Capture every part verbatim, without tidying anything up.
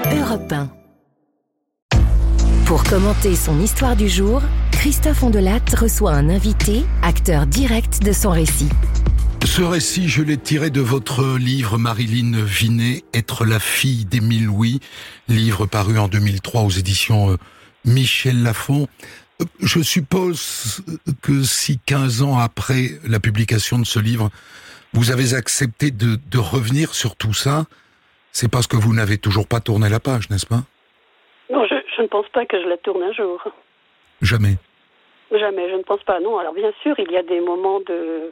Europe un. Pour commenter son histoire du jour, Christophe Ondelat reçoit un invité, acteur direct de son récit. Ce récit, je l'ai tiré de votre livre, Marilyn Vinet, Être la fille d'Émile Louis, livre paru en deux mille trois aux éditions Michel Lafon. Je suppose que si quinze ans après la publication de ce livre, vous avez accepté de, de revenir sur tout ça, c'est parce que vous n'avez toujours pas tourné la page, n'est-ce pas ? Non, je, je ne pense pas que je la tourne un jour. Jamais. Jamais, je ne pense pas, non. Alors bien sûr, il y a des moments de...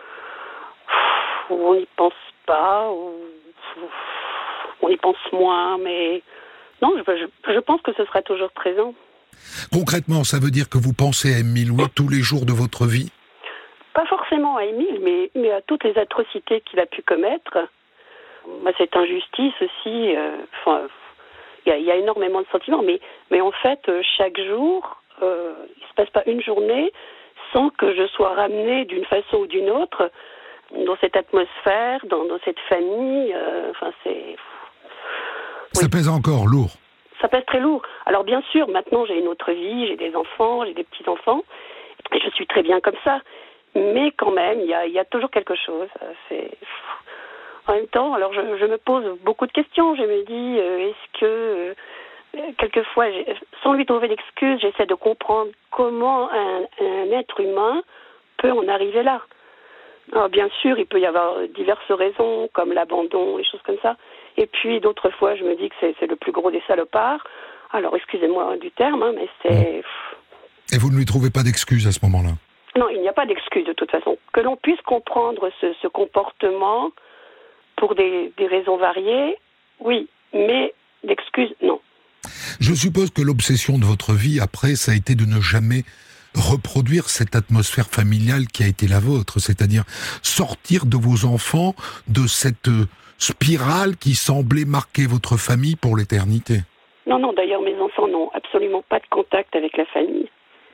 où on n'y pense pas, où on y pense moins, mais non, je, je, je pense que ce sera toujours présent. Concrètement, ça veut dire que vous pensez à Émile Louis tous les jours de votre vie ? Pas forcément à Émile, mais, mais à toutes les atrocités qu'il a pu commettre. Moi, cette injustice aussi, euh, enfin, il y, y a énormément de sentiments, mais, mais en fait, chaque jour, euh, il ne se passe pas une journée sans que je sois ramenée d'une façon ou d'une autre dans cette atmosphère, dans, dans cette famille. Euh, enfin, c'est... Ça oui. Pèse encore lourd. Ça pèse très lourd. Alors bien sûr, maintenant j'ai une autre vie, j'ai des enfants, j'ai des petits-enfants, et je suis très bien comme ça. Mais quand même, il y a, y a toujours quelque chose. C'est... En même temps, alors je, je me pose beaucoup de questions. Je me dis, euh, est-ce que, euh, quelquefois, sans lui trouver d'excuses, j'essaie de comprendre comment un, un être humain peut en arriver là. Alors bien sûr, il peut y avoir diverses raisons, comme l'abandon, des choses comme ça. Et puis, d'autres fois, je me dis que c'est, c'est le plus gros des salopards. Alors, excusez-moi du terme, hein, mais c'est... Et vous ne lui trouvez pas d'excuses à ce moment-là ? Non, il n'y a pas d'excuses de toute façon. Que l'on puisse comprendre ce, ce comportement pour des, des raisons variées, oui, mais d'excuses, non. Je suppose que l'obsession de votre vie, après, ça a été de ne jamais reproduire cette atmosphère familiale qui a été la vôtre, c'est-à-dire sortir de vos enfants de cette spirale qui semblait marquer votre famille pour l'éternité. Non, non, d'ailleurs, mes enfants n'ont absolument pas de contact avec la famille.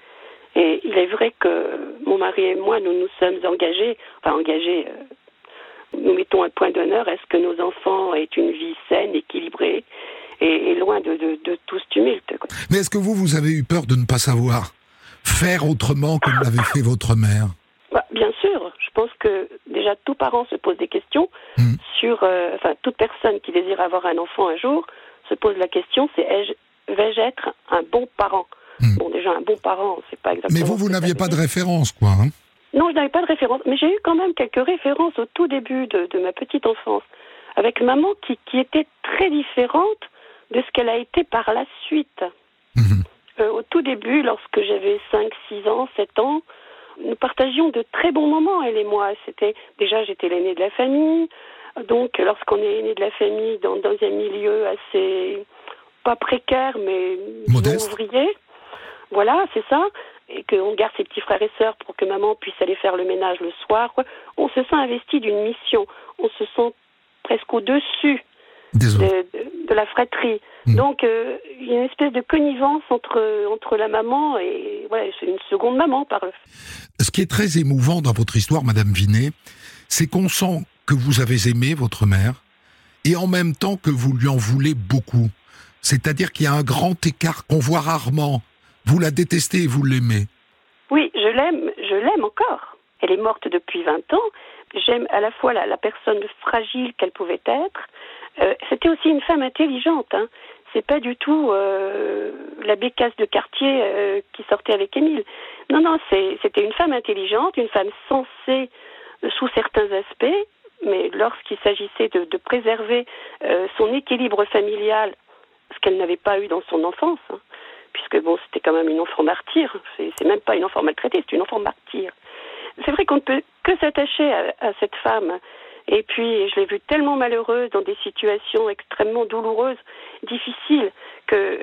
Et il est vrai que mon mari et moi, nous nous sommes engagés, enfin engagés, euh, nous mettons un point d'honneur à ce que nos enfants aient une vie saine, équilibrée, et, et loin de, de, de tout ce tumulte, quoi. Mais est-ce que vous, vous avez eu peur de ne pas savoir faire autrement comme l'avait fait votre mère ? Bah, bien sûr, je pense que déjà tout parent se pose des questions mmh. sur, euh, enfin toute personne qui désire avoir un enfant un jour se pose la question, c'est ai-je, vais-je être un bon parent ? Mmh. Bon, déjà un bon parent, c'est pas exactement... Mais vous, vous n'aviez pas de référence, quoi, hein ? Non, je n'avais pas de référence, mais j'ai eu quand même quelques références au tout début de, de ma petite enfance, avec maman qui, qui était très différente de ce qu'elle a été par la suite. Mmh. Euh, au tout début, lorsque j'avais cinq, six ans, sept ans, nous partagions de très bons moments, elle et moi. C'était, déjà, j'étais l'aînée de la famille, donc lorsqu'on est aîné de la famille dans, dans un milieu assez, pas précaire, mais modeste, ouvrier, voilà, c'est ça, et qu'on garde ses petits frères et sœurs pour que maman puisse aller faire le ménage le soir, quoi. On se sent investi d'une mission, on se sent presque au-dessus de, de, de la fratrie. Mmh. Donc, euh, il y a une espèce de connivence entre, entre la maman et... Ouais, c'est une seconde maman, par le... Ce qui est très émouvant dans votre histoire, Madame Vinet, c'est qu'on sent que vous avez aimé votre mère et en même temps que vous lui en voulez beaucoup. C'est-à-dire qu'il y a un grand écart qu'on voit rarement. Vous la détestez et vous l'aimez. Oui, je l'aime, je l'aime encore. Elle est morte depuis vingt ans. J'aime à la fois la, la personne fragile qu'elle pouvait être. Euh, c'était aussi une femme intelligente, hein. C'est pas du tout euh, la bécasse de quartier euh, qui sortait avec Émile. Non, non, c'est, c'était une femme intelligente, une femme sensée euh, sous certains aspects, mais lorsqu'il s'agissait de, de préserver euh, son équilibre familial, ce qu'elle n'avait pas eu dans son enfance, hein, puisque bon, c'était quand même une enfant martyre, c'est, c'est même pas une enfant maltraitée, c'est une enfant martyre. C'est vrai qu'on ne peut que s'attacher à, à cette femme. Et puis, je l'ai vue tellement malheureuse dans des situations extrêmement douloureuses, difficiles, que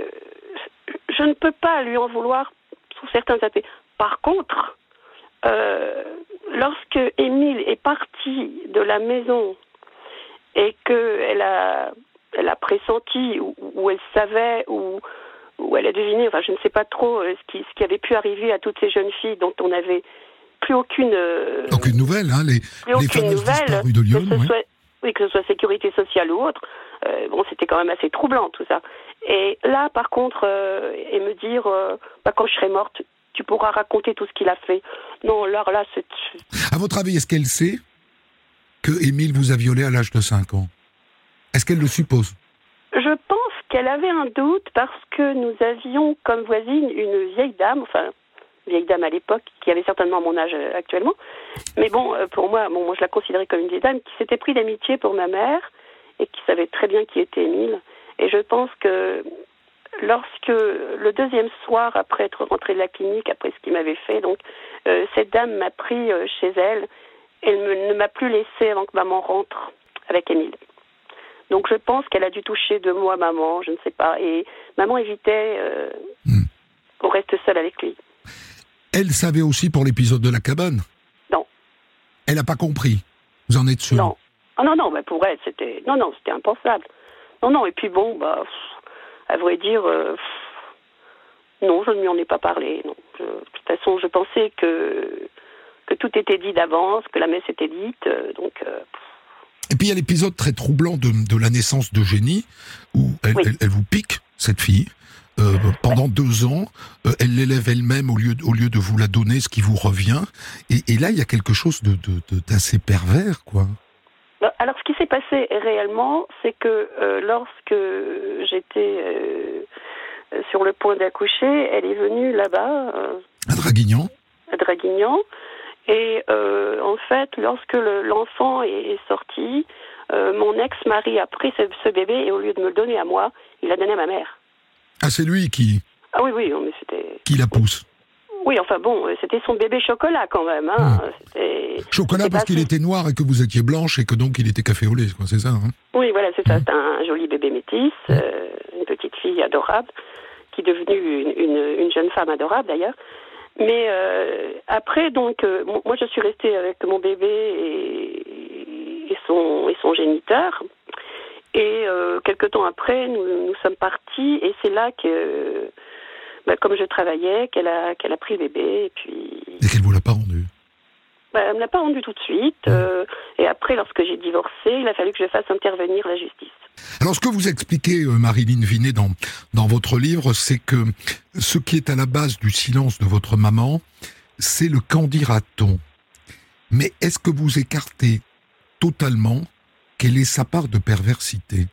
je ne peux pas lui en vouloir sous certains aspects. Par contre, euh, lorsque Émile est parti de la maison et qu'elle a, elle a pressenti, ou, ou elle savait, ou, ou elle a deviné, enfin, je ne sais pas trop ce qui, ce qui avait pu arriver à toutes ces jeunes filles dont on avait plus aucune... Euh, aucune nouvelle, hein, les, les fameuses disparues de Lyon. Que ce soit, oui, que ce soit sécurité sociale ou autre, euh, bon, c'était quand même assez troublant tout ça. Et là, par contre, euh, et me dire, euh, bah, quand je serai morte, tu pourras raconter tout ce qu'il a fait. Non, alors là, c'est... À votre avis, est-ce qu'elle sait que Émile vous a violé à l'âge de cinq ans? Est-ce qu'elle le suppose? Je pense qu'elle avait un doute parce que nous avions comme voisine une vieille dame, enfin, vieille dame à l'époque, qui avait certainement mon âge actuellement. Mais bon, pour moi, bon, moi je la considérais comme une vieille dame qui s'était pris d'amitié pour ma mère et qui savait très bien qui était Émile. Et je pense que lorsque, le deuxième soir, après être rentrée de la clinique, après ce qu'il m'avait fait, donc, euh, cette dame m'a pris euh, chez elle. Elle me, ne m'a plus laissé avant que maman rentre avec Émile. Donc je pense qu'elle a dû toucher de moi maman, je ne sais pas. Et maman évitait euh, mmh. qu'on reste seul avec lui. Elle savait aussi pour l'épisode de la cabane? Non. Elle n'a pas compris? Vous en êtes sûr? Non. Oh non, non, bah pour elle, c'était... Non, non, c'était impensable. Non, non, et puis bon, bah, pff, à vrai dire, euh, pff, non, je ne lui en ai pas parlé. Non. Je, de toute façon, je pensais que, que tout était dit d'avance, que la messe était dite, euh, donc... Euh, Et puis il y a l'épisode très troublant de, de la naissance d'Eugénie, où elle, oui. elle, elle vous pique, cette fille, euh, pendant ouais. deux ans, euh, elle l'élève elle-même au lieu, au lieu de vous la donner, ce qui vous revient. Et, et là, il y a quelque chose de, de, de, d'assez pervers, quoi. Alors, ce qui s'est passé réellement, c'est que euh, lorsque j'étais euh, sur le point d'accoucher, elle est venue là-bas. Euh, à Draguignan. À Draguignan. Et euh, en fait, lorsque le, l'enfant est, est sorti, euh, mon ex-mari a pris ce, ce bébé et au lieu de me le donner à moi, il l'a donné à ma mère. Ah, c'est lui qui... Ah oui, oui, non, mais c'était... Qui la pousse. Oui, enfin bon, c'était son bébé chocolat quand même. Hein. Mmh. C'était, chocolat c'était parce qu'il était noir et que vous étiez blanche et que donc il était café au lait, quoi, c'est ça hein? Oui, voilà, c'est ça. Mmh. C'est un joli bébé métis, mmh. euh, une petite fille adorable, qui est devenue une, une, une jeune femme adorable d'ailleurs. Mais euh, après, donc, euh, moi je suis restée avec mon bébé et, et, son, et son géniteur. Et euh, quelque temps après, nous, nous sommes partis et c'est là que... Bah, comme je travaillais, qu'elle a, qu'elle a pris le bébé, et puis... Et qu'elle ne vous l'a pas rendu? Bah, elle ne me l'a pas rendu tout de suite, mmh. euh, et après, lorsque j'ai divorcé, il a fallu que je fasse intervenir la justice. Alors, ce que vous expliquez, euh, Marilyn Vinet, dans, dans votre livre, c'est que ce qui est à la base du silence de votre maman, c'est le qu'en dira-t-on. Mais est-ce que vous écartez totalement quelle est sa part de perversité?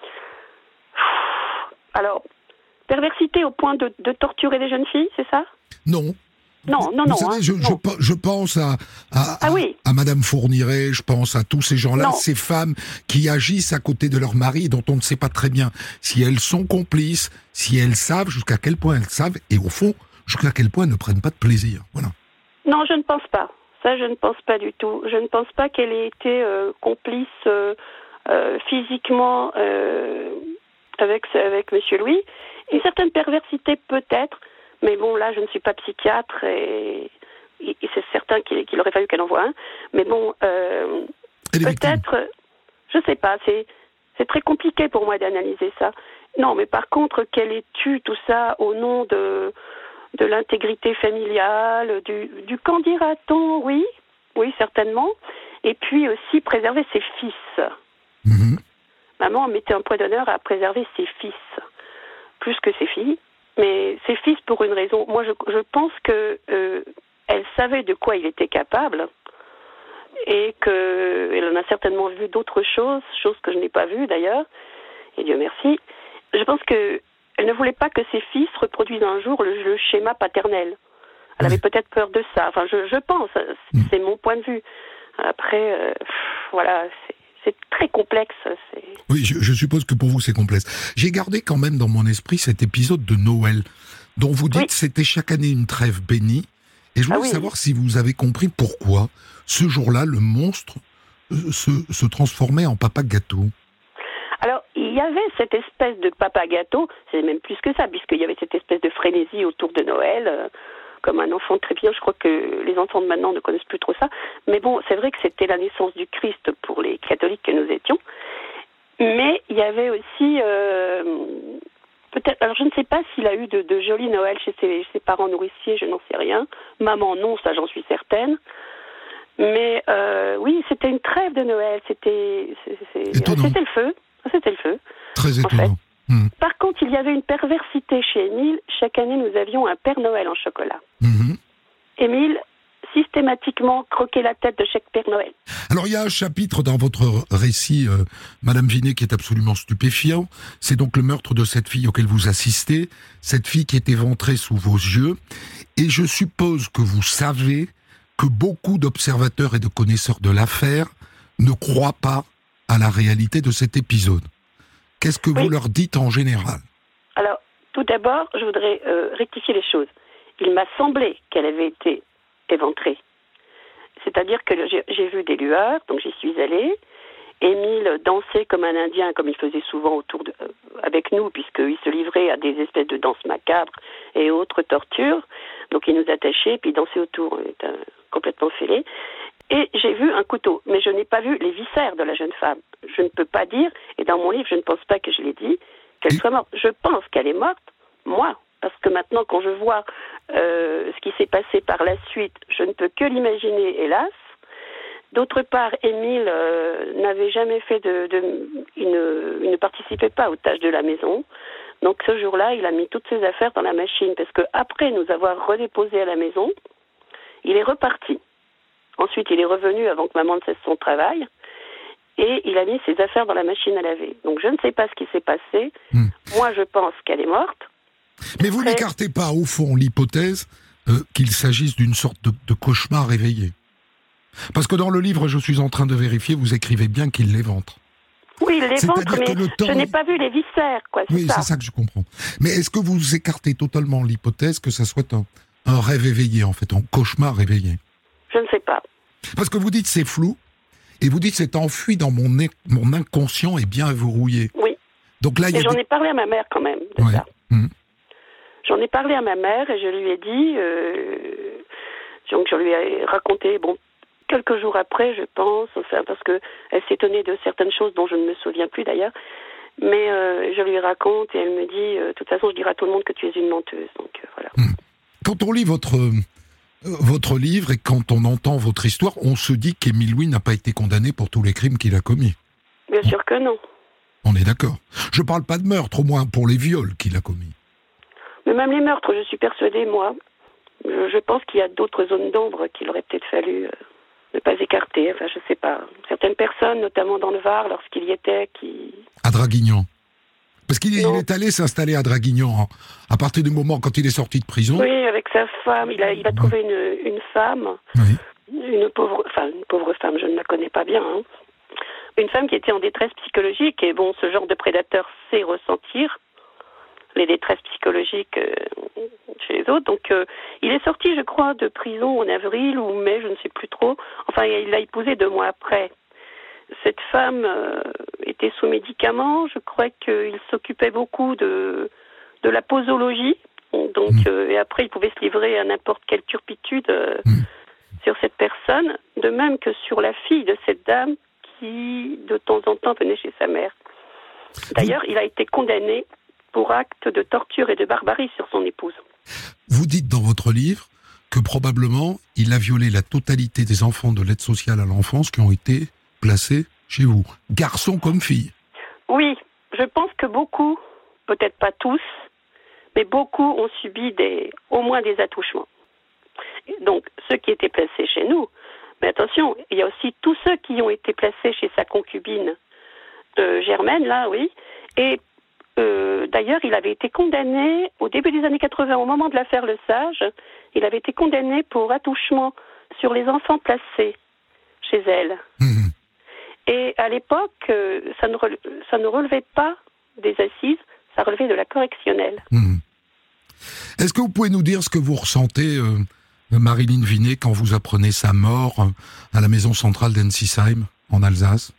Alors... Perversité au point de, de torturer des jeunes filles, c'est ça? Non. Non, non, vous non. savez, hein, je, non. Je, je pense à, à, ah, oui. à, à Madame Fourniret, je pense à tous ces gens-là, non. Ces femmes qui agissent à côté de leur mari, dont on ne sait pas très bien si elles sont complices, si elles savent, jusqu'à quel point elles savent, et au fond, jusqu'à quel point elles ne prennent pas de plaisir. Voilà. Non, je ne pense pas. Ça, je ne pense pas du tout. Je ne pense pas qu'elle ait été euh, complice euh, euh, physiquement euh, avec, avec Monsieur Louis. Une certaine perversité peut-être, mais bon, là, je ne suis pas psychiatre et, et c'est certain qu'il, qu'il aurait fallu qu'elle envoie un. Mais bon, euh, peut-être, je ne sais pas, c'est, c'est très compliqué pour moi d'analyser ça. Non, mais par contre, qu'elle ait tué tout ça au nom de, de l'intégrité familiale, du, du qu'en dira-t-on, oui, oui, certainement. Et puis aussi préserver ses fils. Mmh. Maman mettait un point d'honneur à préserver ses fils. Plus que ses filles, mais ses fils pour une raison. Moi, je, je pense que euh, elle savait de quoi il était capable et qu'elle en a certainement vu d'autres choses, choses que je n'ai pas vues d'ailleurs, et Dieu merci. Je pense que elle ne voulait pas que ses fils reproduisent un jour le, le schéma paternel. Elle avait peut-être peur de ça. Enfin, je, je pense, c'est mon point de vue. Après, euh, pff, voilà, c'est... C'est très complexe. C'est... Oui, je, je suppose que pour vous, c'est complexe. J'ai gardé quand même dans mon esprit cet épisode de Noël, dont vous dites oui. que c'était chaque année une trêve bénie. Et je voulais ah oui. savoir si vous avez compris pourquoi, ce jour-là, le monstre se, se transformait en papa gâteau. Alors, il y avait cette espèce de papa gâteau, c'est même plus que ça, puisqu'il y avait cette espèce de frénésie autour de Noël, euh, comme un enfant trépidant. Je crois que les enfants de maintenant ne connaissent plus trop ça. Mais bon, c'est vrai que c'était la naissance du Christ pour les catholiques que nous étions. Mais il y avait aussi... Euh, peut-être... Alors, je ne sais pas s'il a eu de, de jolis Noëls chez ses, ses parents nourriciers, je n'en sais rien. Maman, non, ça j'en suis certaine. Mais euh, oui, c'était une trêve de Noël. C'était, c'est, c'est, c'était le feu. C'était le feu. Très étonnant. En fait. Mmh. Par contre, il y avait une perversité chez Émile. Chaque année, nous avions un Père Noël en chocolat. Mmh. Émile, systématiquement, croquait la tête de chaque Père Noël. Alors, il y a un chapitre dans votre récit, euh, Madame Vinet, qui est absolument stupéfiant. C'est donc le meurtre de cette fille auquel vous assistez, cette fille qui est éventrée sous vos yeux. Et je suppose que vous savez que beaucoup d'observateurs et de connaisseurs de l'affaire ne croient pas à la réalité de cet épisode. Qu'est-ce que vous oui. leur dites en général? Alors, tout d'abord, je voudrais euh, rectifier les choses. Il m'a semblé qu'elle avait été éventrée. C'est-à-dire que j'ai, j'ai vu des lueurs, donc j'y suis allée. Émile dansait comme un Indien, comme il faisait souvent autour de, euh, avec nous, puisqu'il se livrait à des espèces de danses macabres et autres tortures. Donc il nous attachait, puis il dansait autour, il était euh, complètement fêlé. Et j'ai vu un couteau, mais je n'ai pas vu les viscères de la jeune femme. Je ne peux pas dire, et dans mon livre, je ne pense pas que je l'ai dit, qu'elle soit morte. Je pense qu'elle est morte, moi, parce que maintenant, quand je vois euh, ce qui s'est passé par la suite, je ne peux que l'imaginer, hélas. D'autre part, Émile euh, n'avait jamais fait de... de il, ne, il ne participait pas aux tâches de la maison. Donc ce jour-là, il a mis toutes ses affaires dans la machine, parce qu'après nous avoir redéposés à la maison, il est reparti. Ensuite, il est revenu avant que maman ne cesse son travail, et il a mis ses affaires dans la machine à laver. Donc je ne sais pas ce qui s'est passé. Mmh. Moi, je pense qu'elle est morte. Mais vous Après... n'écartez pas, au fond, l'hypothèse euh, qu'il s'agisse d'une sorte de, de cauchemar réveillé. Parce que dans le livre, je suis en train de vérifier, vous écrivez bien qu'il l'éventre. Oui, il l'éventre, mais temps... je n'ai pas vu les viscères, quoi. C'est oui, ça. c'est ça que je comprends. Mais est-ce que vous écartez totalement l'hypothèse que ça soit un, un rêve éveillé, en fait, un cauchemar réveillé? Je ne sais pas. Parce que vous dites c'est flou, et vous dites c'est enfui dans mon, é- mon inconscient et bien verrouillé. Oui. Donc là, il y a et j'en des... ai parlé à ma mère quand même, de ouais. ça. Mmh. J'en ai parlé à ma mère et je lui ai dit, euh, donc je lui ai raconté, bon, quelques jours après, je pense, enfin, parce qu'elle s'étonnait de certaines choses dont je ne me souviens plus d'ailleurs, mais euh, je lui raconte et elle me dit, euh, de toute façon, je dirai à tout le monde que tu es une menteuse, donc euh, voilà. Mmh. Quand on lit votre... Euh... votre livre, et quand on entend votre histoire, on se dit qu'Émile Louis n'a pas été condamné pour tous les crimes qu'il a commis. Bien sûr que non. On est d'accord. Je parle pas de meurtre, au moins pour les viols qu'il a commis. Mais même les meurtres, je suis persuadée, moi, je, je pense qu'il y a d'autres zones d'ombre qu'il aurait peut-être fallu euh, ne pas écarter. Enfin, je sais pas. Certaines personnes, notamment dans le Var, lorsqu'il y était, qui... À Draguignan. Parce qu'il il est allé s'installer à Draguignan hein, à partir du moment quand il est sorti de prison. Oui, avec sa femme. Il a, il a trouvé une, une femme, oui. une pauvre, enfin une pauvre femme, je ne la connais pas bien. Hein. Une femme qui était en détresse psychologique. Et bon, ce genre de prédateur sait ressentir les détresses psychologiques euh, chez les autres. Donc, euh, il est sorti, je crois, de prison en avril ou mai, je ne sais plus trop. Enfin, il l'a épousé deux mois après. Cette femme euh, était sous médicaments. Je crois qu'il s'occupait beaucoup de, de la posologie. Donc, mmh. euh, et après, il pouvait se livrer à n'importe quelle turpitude euh, mmh. sur cette personne. De même que sur la fille de cette dame qui, de temps en temps, venait chez sa mère. D'ailleurs, il a été condamné pour acte de torture et de barbarie sur son épouse. Vous dites dans votre livre que probablement, il a violé la totalité des enfants de l'aide sociale à l'enfance qui ont été placés chez vous, garçons comme filles. Oui, je pense que beaucoup, peut-être pas tous, mais beaucoup ont subi des, au moins des attouchements. Donc, ceux qui étaient placés chez nous, mais attention, il y a aussi tous ceux qui ont été placés chez sa concubine euh, Germaine, là, oui, et euh, d'ailleurs, il avait été condamné, au début des années quatre-vingts, au moment de l'affaire Le Sage, il avait été condamné pour attouchement sur les enfants placés chez elle. Mmh. Et à l'époque, euh, ça, ne rele- ça ne relevait pas des assises, ça relevait de la correctionnelle. Mmh. Est-ce que vous pouvez nous dire ce que vous ressentez, euh, Marilyn Vinet, quand vous apprenez sa mort euh, à la maison centrale d'Ensisheim, en Alsace?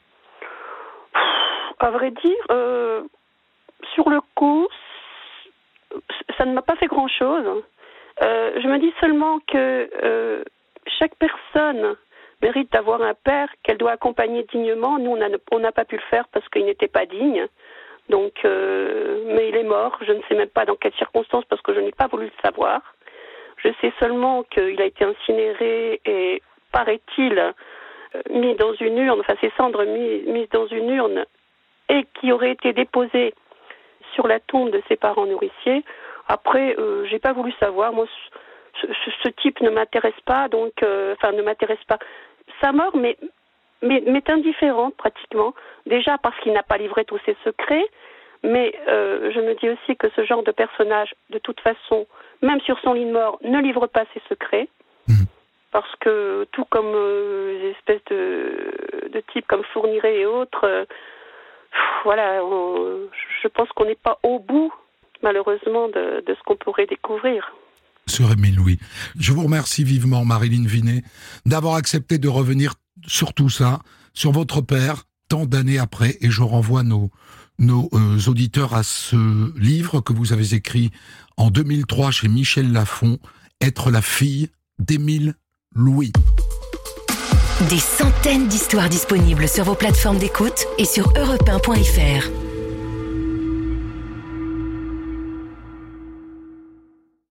À vrai dire, euh, sur le coup, ça ne m'a pas fait grand-chose. Euh, je me dis seulement que euh, chaque personne mérite d'avoir un père qu'elle doit accompagner dignement. Nous, on n'a pas pu le faire parce qu'il n'était pas digne. Donc, euh, mais il est mort. Je ne sais même pas dans quelles circonstances parce que je n'ai pas voulu le savoir. Je sais seulement qu'il a été incinéré et, paraît-il, mis dans une urne, enfin ses cendres mis, mises dans une urne et qui aurait été déposée sur la tombe de ses parents nourriciers. Après, euh, j'ai pas voulu savoir. Moi, ce, ce, ce type ne m'intéresse pas, donc, euh, enfin, ne m'intéresse pas. Sa mort m'est, m'est, m'est indifférente pratiquement. Déjà parce qu'il n'a pas livré tous ses secrets, mais euh, je me dis aussi que ce genre de personnage, de toute façon, même sur son lit de mort, ne livre pas ses secrets. Mmh. Parce que tout comme euh, les espèces de, de types comme Fourniret et autres, euh, pff, voilà, on, je pense qu'on n'est pas au bout, malheureusement, de, de ce qu'on pourrait découvrir. Sur Émile Louis. Je vous remercie vivement, Marilyn Vinet, d'avoir accepté de revenir sur tout ça, sur votre père, tant d'années après, et je renvoie nos, nos euh, auditeurs à ce livre que vous avez écrit en deux mille trois chez Michel Lafon, « Être la fille d'Émile Louis ». Des centaines d'histoires disponibles sur vos plateformes d'écoute et sur europe un point f r.